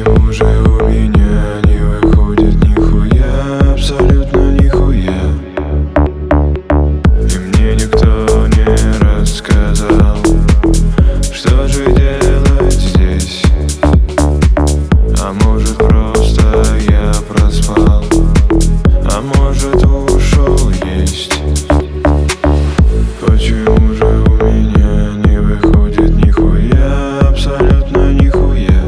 Почему же у меня не выходит нихуя, абсолютно нихуя? И мне никто не рассказал, что же делать здесь. А может, просто я проспал, а может, ушел есть. Почему же у меня не выходит нихуя, абсолютно нихуя?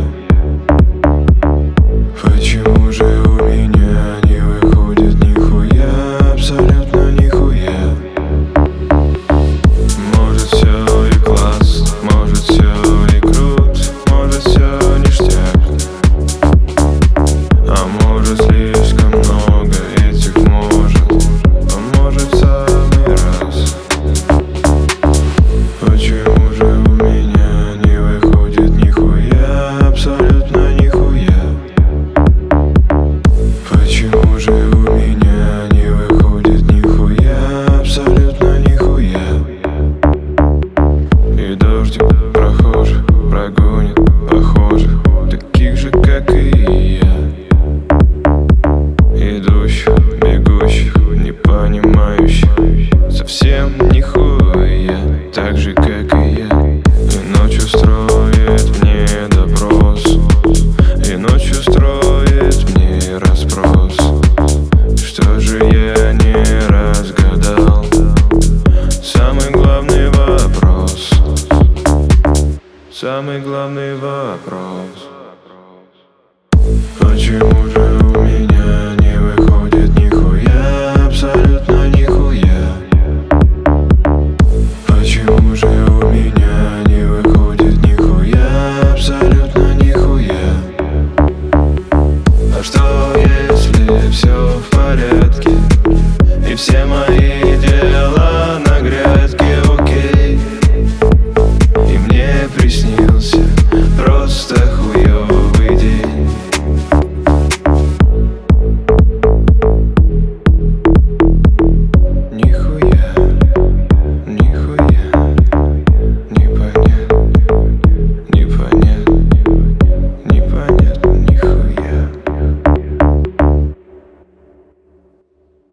Почему же у меня не выходит нихуя, абсолютно нихуя? Может, все и класс, может, все и крут, может, все ништяк. А может, слишком много этих может, а может, в самый раз. Почему же у меня не выходит нихуя, абсолютно нихуя? Почему же у меня не выходит нихуя, абсолютно нихуя? И дождик прохожих прогонит похожих, таких же, как и я. Идущих, бегущих, не понимающих совсем нихуя, так же, как и я. И ночью строит мне допрос, и ночью строит мне расспрос. Что же я не разгадал? Самый главный вопрос. Самый главный вопрос.